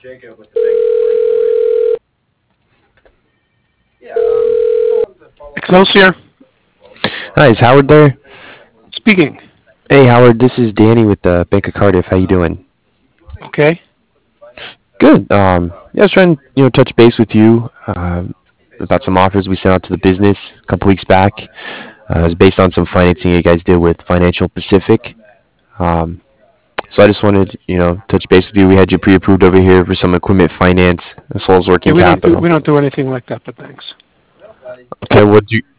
Excelsior Hi, is Howard there? speaking. Hey, Howard, this is Danny with the Bank of Cardiff. How you doing? Okay. Good. Yeah, I was trying to touch base with you about some offers we sent out to the business a couple weeks back. It was based on some financing you guys did with Financial Pacific. Um, so I just wanted touch base with you. We had you pre-approved over here for some equipment finance as well as Yeah, working we don't do capital. we don't do anything like that, but thanks. Okay, what do you